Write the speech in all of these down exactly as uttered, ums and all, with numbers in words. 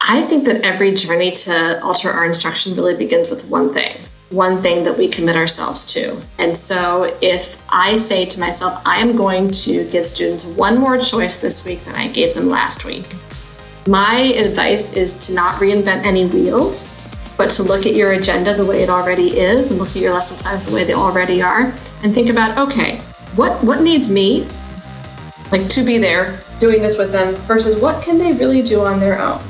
I think that every journey to alter our instruction really begins with one thing, one thing that we commit ourselves to. And so if I say to myself, I am going to give students one more choice this week than I gave them last week, my advice is to not reinvent any wheels, but to look at your agenda the way it already is and look at your lesson plans the way they already are and think about, okay, what, what needs me, like to be there doing this with them versus what can they really do on their own?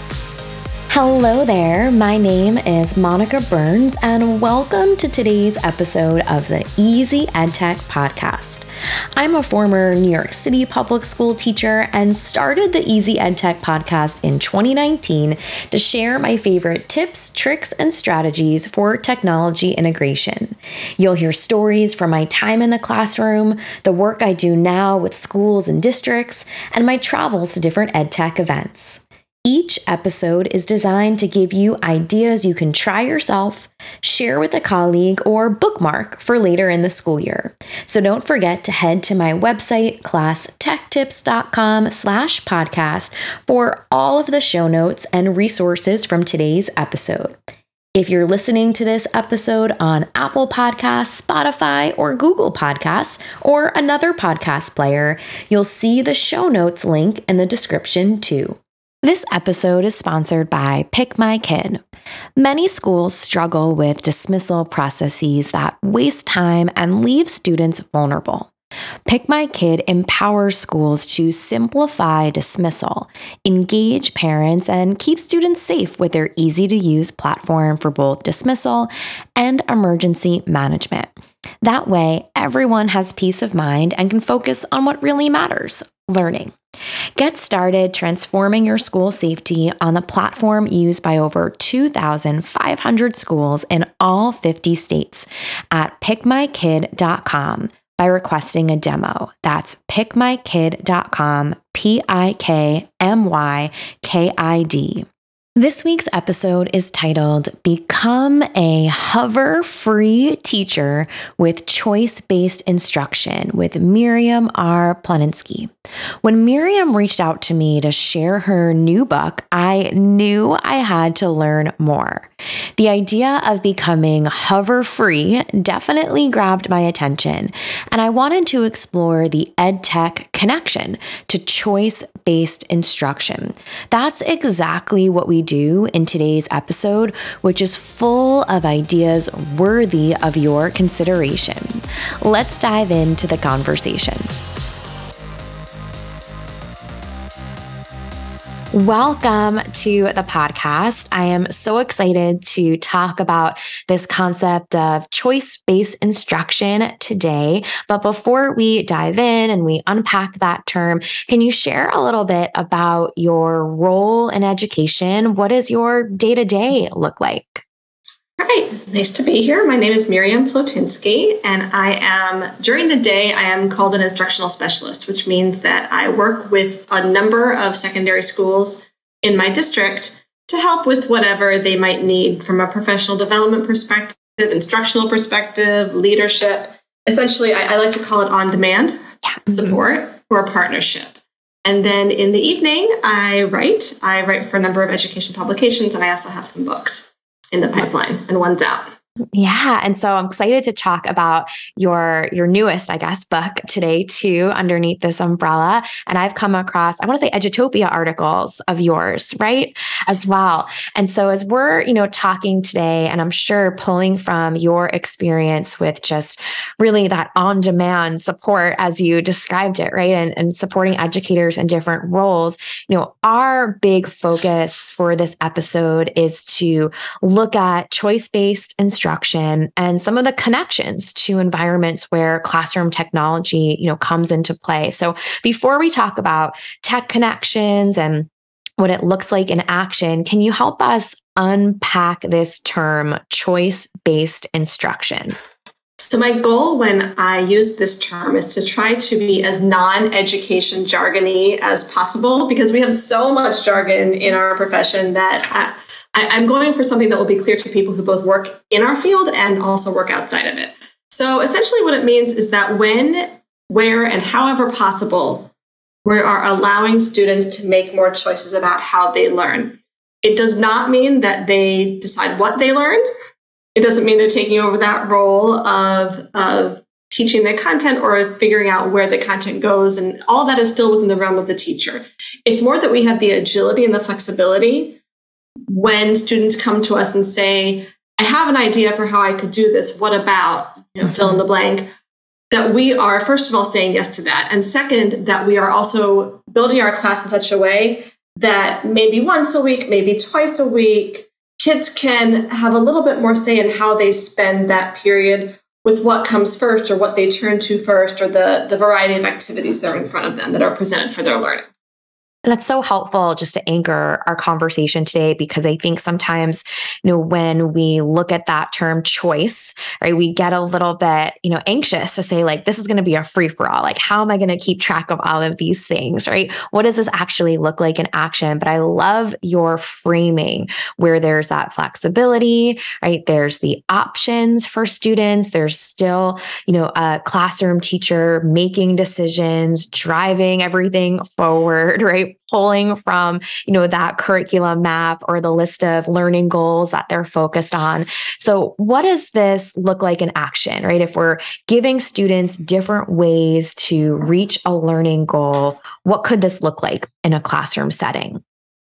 Hello there, my name is Monica Burns and welcome to today's episode of the Easy EdTech podcast. I'm a former New York City public school teacher and started the Easy EdTech podcast in twenty nineteen to share my favorite tips, tricks, and strategies for technology integration. You'll hear stories from my time in the classroom, the work I do now with schools and districts, and my travels to different EdTech events. Each episode is designed to give you ideas you can try yourself, share with a colleague, or bookmark for later in the school year. So don't forget to head to my website, classtechtips.com slash podcast for all of the show notes and resources from today's episode. If you're listening to this episode on Apple Podcasts, Spotify, or Google Podcasts, or another podcast player, you'll see the show notes link in the description too. This episode is sponsored by Pick My Kid. Many schools struggle with dismissal processes that waste time and leave students vulnerable. Pick My Kid empowers schools to simplify dismissal, engage parents, and keep students safe with their easy-to-use platform for both dismissal and emergency management. That way, everyone has peace of mind and can focus on what really matters, learning. Get started transforming your school safety on the platform used by over two thousand five hundred schools in all fifty states at pick my kid dot com by requesting a demo. That's pick my kid dot com, P I K M Y K I D. This week's episode is titled Become a Hover-Free Teacher with Choice-Based Instruction with Miriam R. Planinsky. When Miriam reached out to me to share her new book, I knew I had to learn more. The idea of becoming hover-free definitely grabbed my attention, and I wanted to explore the EdTech connection to choice-based instruction. That's exactly what we do in today's episode, which is full of ideas worthy of your consideration. Let's dive into the conversation. Welcome to the podcast. I am so excited to talk about this concept of choice-based instruction today. But before we dive in and we unpack that term, can you share a little bit about your role in education? What does your day-to-day look like? Hi, nice to be here. My name is Miriam Planinsky, and I am, during the day, I am called an instructional specialist, which means that I work with a number of secondary schools in my district to help with whatever they might need from a professional development perspective, instructional perspective, leadership. Essentially, I, I like to call it on-demand support or partnership. And then in the evening, I write. I write for a number of education publications, and I also have some books in the pipeline, and one's out. Yeah. And so I'm excited to talk about your, your newest, I guess, book today too, underneath this umbrella. And I've come across, I want to say Edutopia articles of yours, right? As well. And so as we're, you know, talking today, and I'm sure pulling from your experience with just really that on-demand support, as you described it, right? And, and supporting educators in different roles, you know, our big focus for this episode is to look at choice-based instruction and some of the connections to environments where classroom technology, you know, comes into play. So before we talk about tech connections and what it looks like in action, can you help us unpack this term, choice-based instruction? So my goal when I use this term is to try to be as non-education jargony as possible, because we have so much jargon in our profession that I, I'm going for something that will be clear to people who both work in our field and also work outside of it. So essentially what it means is that when, where, and however possible, we are allowing students to make more choices about how they learn. It does not mean that they decide what they learn. It doesn't mean they're taking over that role of, of teaching the content or figuring out where the content goes. And all that is still within the realm of the teacher. It's more that we have the agility and the flexibility when students come to us and say, I have an idea for how I could do this. What about, you know, fill in the blank? That we are, first of all, saying yes to that. And second, that we are also building our class in such a way that maybe once a week, maybe twice a week, kids can have a little bit more say in how they spend that period with what comes first or what they turn to first or the, the variety of activities that are in front of them that are presented for their learning. And that's so helpful just to anchor our conversation today, because I think sometimes, you know, when we look at that term choice, right, we get a little bit, you know, anxious to say like, this is going to be a free for all. Like, how am I going to keep track of all of these things, right? What does this actually look like in action? But I love your framing where there's that flexibility, right? There's the options for students. There's still, you know, a classroom teacher making decisions, driving everything forward, right? Pulling from, you know, that curriculum map or the list of learning goals that they're focused on. So what does this look like in action, right? If we're giving students different ways to reach a learning goal, what could this look like in a classroom setting?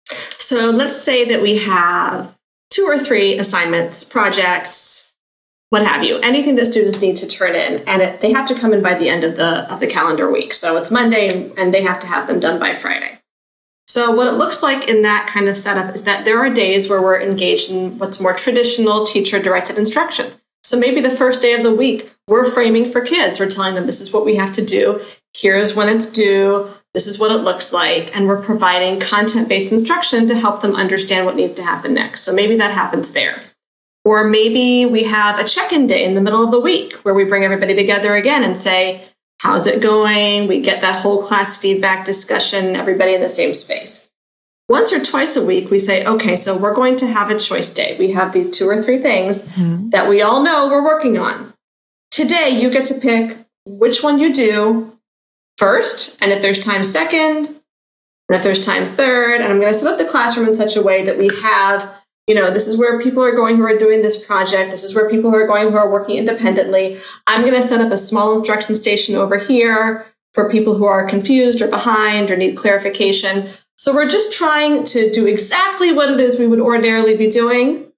So let's say that we have two or three assignments, projects, what have you, anything that students need to turn in, and it, they have to come in by the end of the of the calendar week. So it's Monday and they have to have them done by Friday. So what it looks like in that kind of setup is that there are days where we're engaged in what's more traditional teacher-directed instruction. So maybe the first day of the week, we're framing for kids. We're telling them this is what we have to do. Here's when it's due. This is what it looks like. And we're providing content-based instruction to help them understand what needs to happen next. So maybe that happens there. Or maybe we have a check-in day in the middle of the week where we bring everybody together again and say, how's it going? We get that whole class feedback discussion, everybody in the same space. Once or twice a week, we say, okay, so we're going to have a choice day. We have these two or three things mm-hmm. that we all know we're working on. Today, you get to pick which one you do first, and if there's time second, and if there's time third, and I'm going to set up the classroom in such a way that we have, you know, this is where people are going who are doing this project. This is where people are going who are working independently. I'm going to set up a small instruction station over here for people who are confused or behind or need clarification. So we're just trying to do exactly what it is we would ordinarily be doing,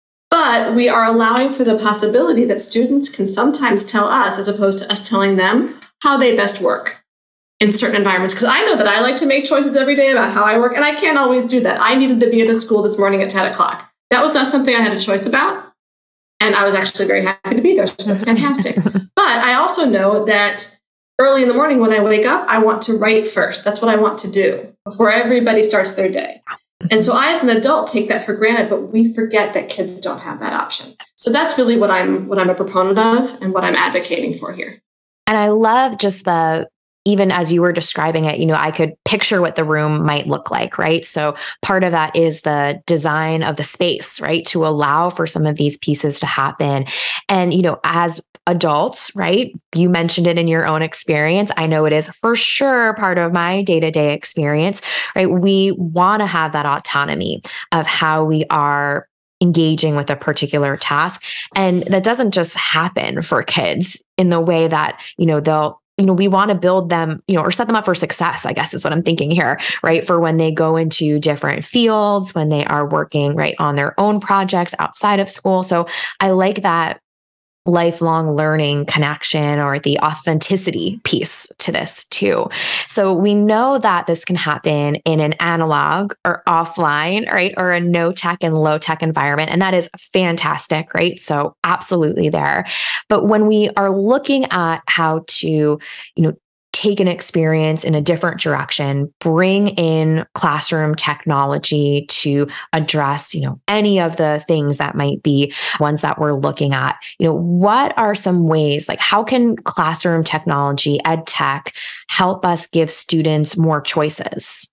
but we are allowing for the possibility that students can sometimes tell us, as opposed to us telling them, how they best work in certain environments. Because I know that I like to make choices every day about how I work, and I can't always do that. I needed to be at a school this morning at ten o'clock. That was not something I had a choice about, and I was actually very happy to be there, so that's fantastic. But I also know that early in the morning when I wake up, I want to write first. That's what I want to do before everybody starts their day. And so I, as an adult, take that for granted, but we forget that kids don't have that option. So that's really what I'm what I'm a proponent of and what I'm advocating for here. And I love just the, even as you were describing it, you know, I could picture what the room might look like, right? So part of that is the design of the space, right? To allow for some of these pieces to happen. And, you know, as adults, right? You mentioned it in your own experience. I know it is for sure part of my day-to-day experience, right? We want to have that autonomy of how we are engaging with a particular task. And that doesn't just happen for kids in the way that, you know, they'll you know, we want to build them, you know, or set them up for success, I guess is what I'm thinking here, right? For when they go into different fields, when they are working, right, on their own projects outside of school. So I like that lifelong learning connection or the authenticity piece to this too. So we know that this can happen in an analog or offline, right? Or a no tech and low tech environment. And that is fantastic, right? So absolutely there. But when we are looking at how to, you know, take an experience in a different direction, bring in classroom technology to address, you know, any of the things that might be ones that we're looking at. You know, what are some ways, like how can classroom technology, ed tech, help us give students more choices?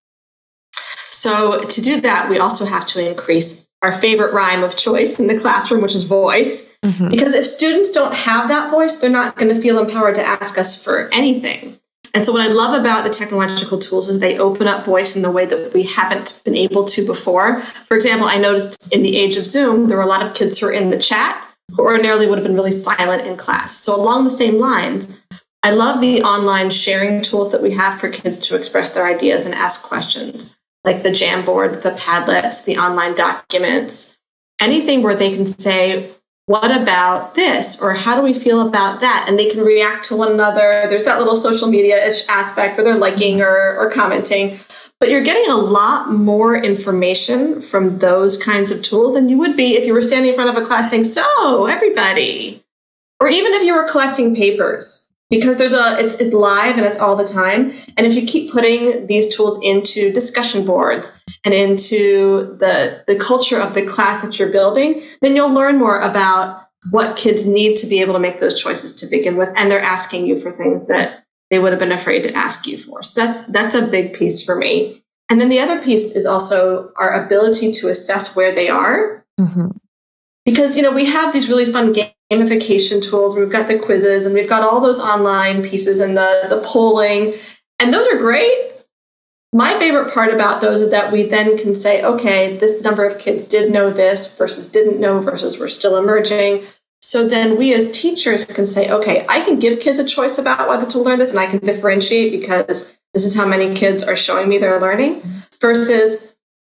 So to do that, we also have to increase our favorite rhyme of choice in the classroom, which is voice. Mm-hmm. Because if students don't have that voice, they're not going to feel empowered to ask us for anything. And so what I love about the technological tools is they open up voice in the way that we haven't been able to before. For example, I noticed in the age of Zoom, there were a lot of kids who were in the chat who ordinarily would have been really silent in class. So along the same lines, I love the online sharing tools that we have for kids to express their ideas and ask questions, like the Jamboard, the Padlets, the online documents, anything where they can say, what about this? Or how do we feel about that? And they can react to one another. There's that little social media-ish aspect where they're liking or, or commenting. But you're getting a lot more information from those kinds of tools than you would be if you were standing in front of a class saying, so everybody, or even if you were collecting papers. Because there's a, it's, it's live and it's all the time. And if you keep putting these tools into discussion boards and into the, the culture of the class that you're building, then you'll learn more about what kids need to be able to make those choices to begin with. And they're asking you for things that they would have been afraid to ask you for. So that's, that's a big piece for me. And then the other piece is also our ability to assess where they are. Mm-hmm. Because, you know, we have these really fun gamification tools. We've got the quizzes and we've got all those online pieces and the, the polling. And those are great. My favorite part about those is that we then can say, okay, this number of kids did know this versus didn't know versus we're still emerging. So then we as teachers can say, okay, I can give kids a choice about whether to learn this and I can differentiate because this is how many kids are showing me they're learning versus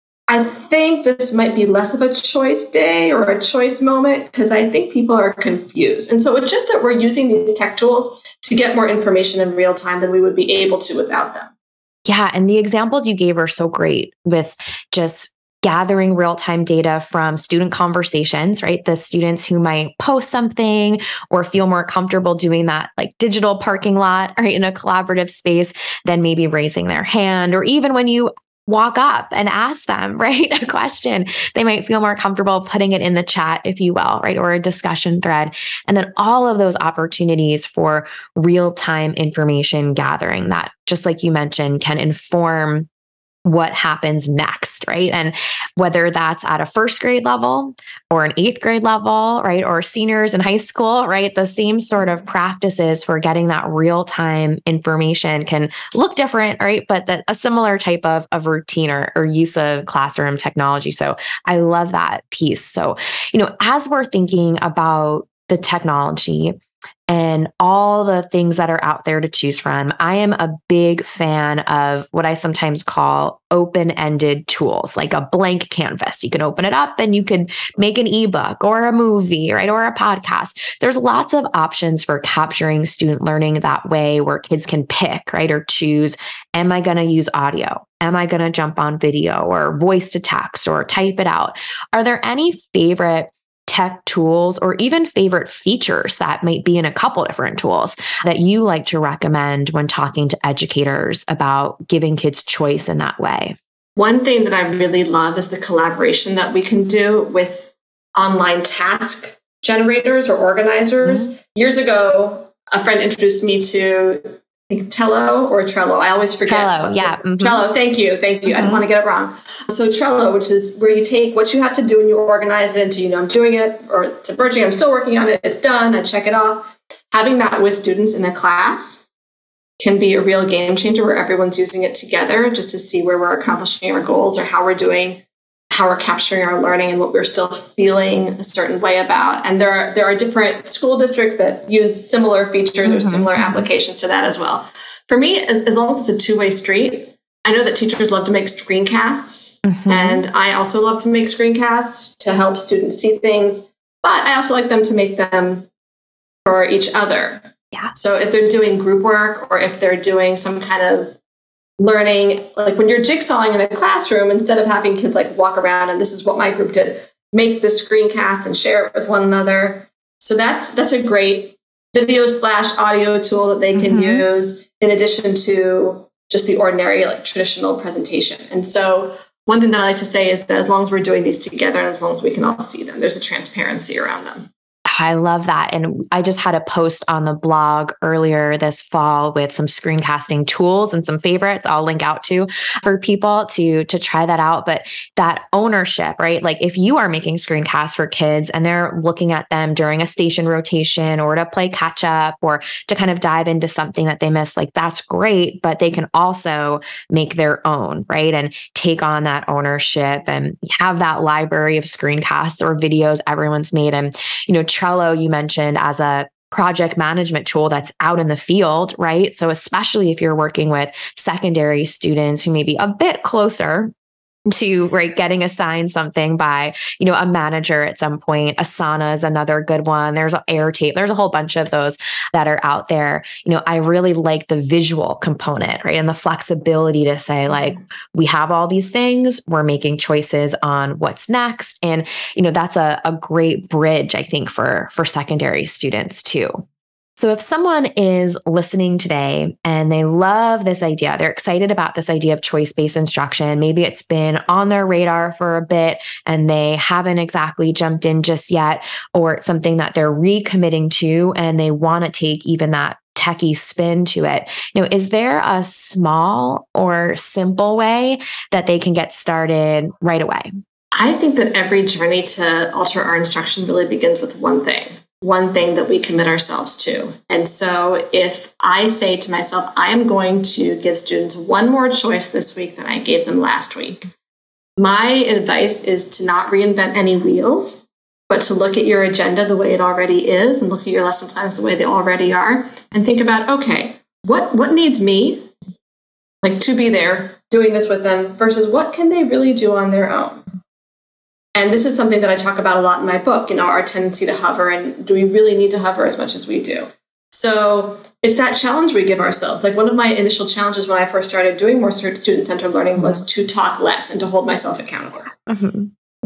I think this might be less of a choice day or a choice moment because I think people are confused. And so it's just that we're using these tech tools to get more information in real time than we would be able to without them. Yeah. And the examples you gave are so great with just gathering real-time data from student conversations, right? The students who might post something or feel more comfortable doing that like digital parking lot, right, in a collaborative space than maybe raising their hand, or even when you walk up and ask them, right, a question, they might feel more comfortable putting it in the chat, if you will, right, or a discussion thread. And then all of those opportunities for real-time information gathering that, just like you mentioned, can inform what happens next, right? And whether that's at a first grade level or an eighth grade level, right? Or seniors in high school, right? The same sort of practices for getting that real-time information can look different, right? But that a similar type of, of routine or, or use of classroom technology. So I love that piece. So, you know, as we're thinking about the technology and all the things that are out there to choose from, I am a big fan of what I sometimes call open-ended tools, like a blank canvas. You can open it up and you could make an ebook or a movie, right? Or a podcast. There's lots of options for capturing student learning that way where kids can pick, right? Or choose, am I going to use audio? Am I going to jump on video or voice to text or type it out? Are there any favorite tech tools or even favorite features that might be in a couple different tools that you like to recommend when talking to educators about giving kids choice in that way? One thing that I really love is the collaboration that we can do with online task generators or organizers. Mm-hmm. Years ago, a friend introduced me to I think Trello or Trello. I always forget. Trello, yeah. Mm-hmm. Trello, thank you, thank you. Mm-hmm. I didn't want to get it wrong. So Trello, which is where you take what you have to do and you organize it into, you know, I'm doing it, or it's emerging, I'm still working on it, it's done, I check it off. Having that with students in a class can be a real game changer where everyone's using it together just to see where we're accomplishing our goals or how we're doing, how we're capturing our learning and what we're still feeling a certain way about. And there are there are different school districts that use similar features mm-hmm. or similar applications to that as well. For me, as, as long as it's a two-way street, I know that teachers love to make screencasts, mm-hmm. and I also love to make screencasts to help students see things, but I also like them to make them for each other. Yeah. So if they're doing group work or if they're doing some kind of learning, like when you're jigsawing in a classroom, instead of having kids like walk around and this is what my group did, make the screencast and share it with one another. So that's that's a great video slash audio tool that they can mm-hmm. use in addition to just the ordinary like traditional presentation. And so one thing that I like to say is that as long as we're doing these together and as long as we can all see them, there's a transparency around them. I love that. And I just had a post on the blog earlier this fall with some screencasting tools and some favorites I'll link out to for people to, to try that out. But that ownership, right? Like if you are making screencasts for kids and they're looking at them during a station rotation or to play catch up or to kind of dive into something that they missed, like that's great, but they can also make their own, right? And take on that ownership and have that library of screencasts or videos everyone's made. And, you know, Trello, you mentioned as a project management tool that's out in the field, right? So especially if you're working with secondary students who may be a bit closer to right getting assigned something by, you know, a manager at some point. Asana is another good one. There's Airtape. There's a whole bunch of those that are out there. You know, I really like the visual component, right? And the flexibility to say like, we have all these things, we're making choices on what's next. And, you know, that's a, a great bridge, I think, for, for secondary students too. So if someone is listening today and they love this idea, they're excited about this idea of choice-based instruction, maybe it's been on their radar for a bit and they haven't exactly jumped in just yet, or it's something that they're recommitting to and they want to take even that techie spin to it. You know, is there a small or simple way that they can get started right away? I think that every journey to alter our instruction really begins with one thing. One thing that we commit ourselves to. And so if I say to myself, I am going to give students one more choice this week than I gave them last week, my advice is to not reinvent any wheels, but to look at your agenda the way it already is and look at your lesson plans the way they already are and think about, okay, what, what needs me, like to be there doing this with them versus what can they really do on their own? And this is something that I talk about a lot in my book, you know, our tendency to hover, and do we really need to hover as much as we do? So it's that challenge we give ourselves. Like one of my initial challenges when I first started doing more student-centered learning was to talk less and to hold myself accountable. Mm-hmm.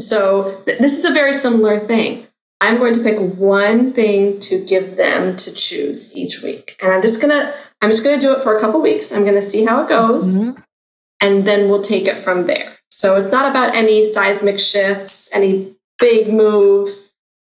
So th- this is a very similar thing. I'm going to pick one thing to give them to choose each week. And I'm just going to, I'm just going to do it for a couple weeks. I'm going to see how it goes. Mm-hmm. And then we'll take it from there. So it's not about any seismic shifts, any big moves.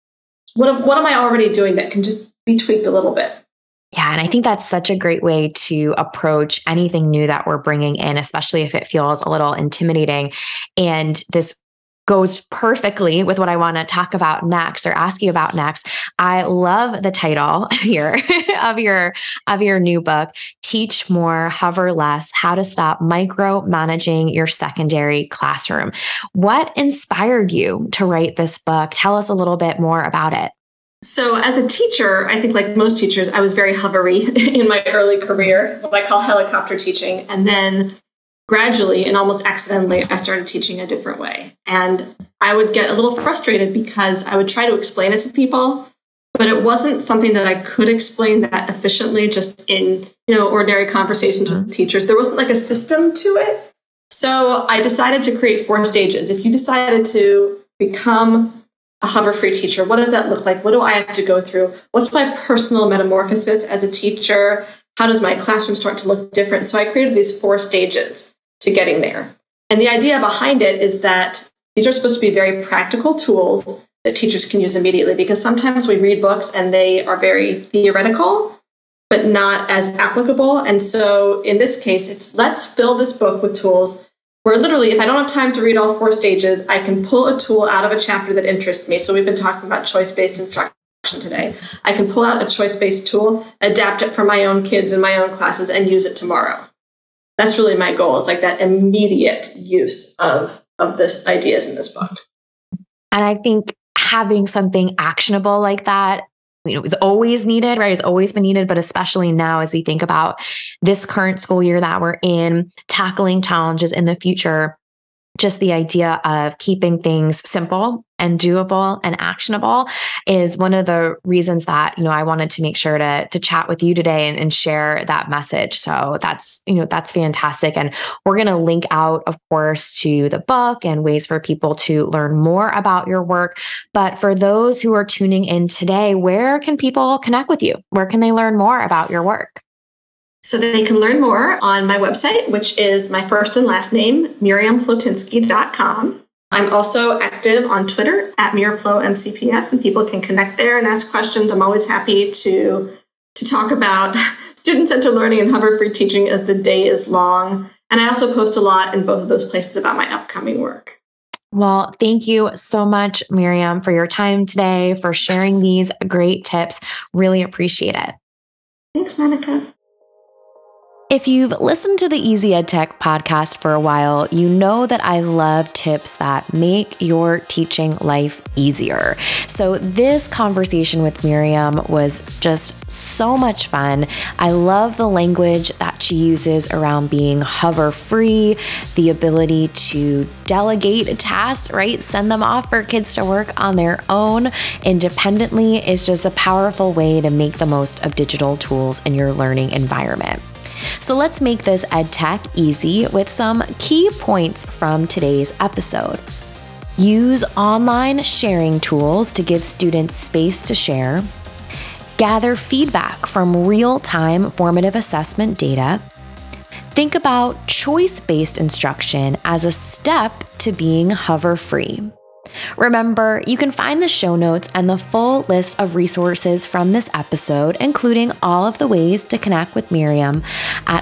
What, what am I already doing that can just be tweaked a little bit? Yeah. And I think that's such a great way to approach anything new that we're bringing in, especially if it feels a little intimidating. And this goes perfectly with what I want to talk about next or ask you about next. I love the title here of your of your new book, Teach More, Hover Less, How to Stop Micromanaging Your Secondary Classroom. What inspired you to write this book? Tell us a little bit more about it. So as a teacher, I think like most teachers, I was very hovery in my early career, what I call helicopter teaching. And then gradually and almost accidentally, I started teaching a different way. And I would get a little frustrated because I would try to explain it to people, but it wasn't something that I could explain that efficiently just in, you know, ordinary conversations with teachers. There wasn't like a system to it. So I decided to create four stages. If you decided to become a hover-free teacher, what does that look like? What do I have to go through? What's my personal metamorphosis as a teacher? How does my classroom start to look different? So I created these four stages to getting there. And the idea behind it is that these are supposed to be very practical tools that teachers can use immediately, because sometimes we read books and they are very theoretical, but not as applicable. And so in this case, it's let's fill this book with tools where literally, if I don't have time to read all four stages, I can pull a tool out of a chapter that interests me. So we've been talking about choice-based instruction today. I can pull out a choice-based tool, adapt it for my own kids in my own classes, and use it tomorrow. That's really my goal, is like that immediate use of, of this ideas in this book. And I think having something actionable like that, you know, it's always needed, right? It's always been needed, but especially now as we think about this current school year that we're in, tackling challenges in the future, just the idea of keeping things simple and doable and actionable is one of the reasons that, you know, I wanted to make sure to, to chat with you today and, and share that message. So that's, you know, that's fantastic. And we're going to link out, of course, to the book and ways for people to learn more about your work. But for those who are tuning in today, where can people connect with you? Where can they learn more about your work? So they can learn more on my website, which is my first and last name, Miriam Plotensky dot com. I'm also active on Twitter at MiraPloMCPS, and people can connect there and ask questions. I'm always happy to, to talk about student-centered learning and hover-free teaching as the day is long. And I also post a lot in both of those places about my upcoming work. Well, thank you so much, Miriam, for your time today, for sharing these great tips. Really appreciate it. Thanks, Monica. If you've listened to the Easy EdTech podcast for a while, you know that I love tips that make your teaching life easier. So this conversation with Miriam was just so much fun. I love the language that she uses around being hover free, the ability to delegate tasks, right? Send them off for kids to work on their own independently is just a powerful way to make the most of digital tools in your learning environment. So let's make this EdTech easy with some key points from today's episode. Use online sharing tools to give students space to share. Gather feedback from real-time formative assessment data. Think about choice-based instruction as a step to being hover-free. Remember, you can find the show notes and the full list of resources from this episode, including all of the ways to connect with Miriam at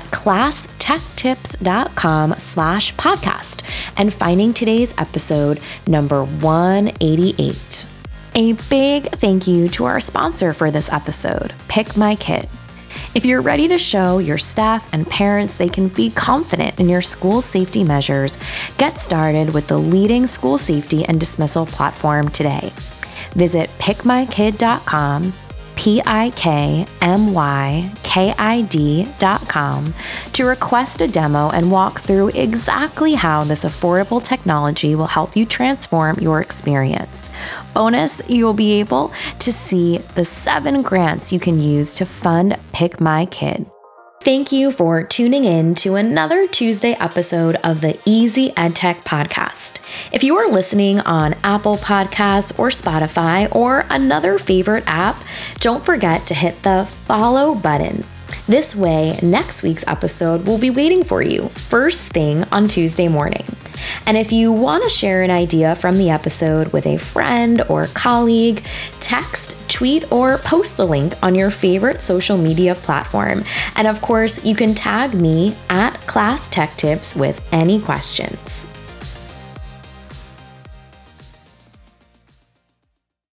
classtechtips.com slash podcast and finding today's episode number one eighty-eight. A big thank you to our sponsor for this episode, Pick My Kid. If you're ready to show your staff and parents they can be confident in your school safety measures, get started with the leading school safety and dismissal platform today. Visit pick my kid dot com, P I K M Y K I D dot com, to request a demo and walk through exactly how this affordable technology will help you transform your experience. Bonus, you'll be able to see the seven grants you can use to fund Pick My Kid. Thank you for tuning in to another Tuesday episode of the Easy EdTech podcast. If you are listening on Apple Podcasts or Spotify or another favorite app, don't forget to hit the follow button. This way, next week's episode will be waiting for you first thing on Tuesday morning. And if you want to share an idea from the episode with a friend or colleague, text, tweet, or post the link on your favorite social media platform. And of course, you can tag me at Class Tech Tips with any questions.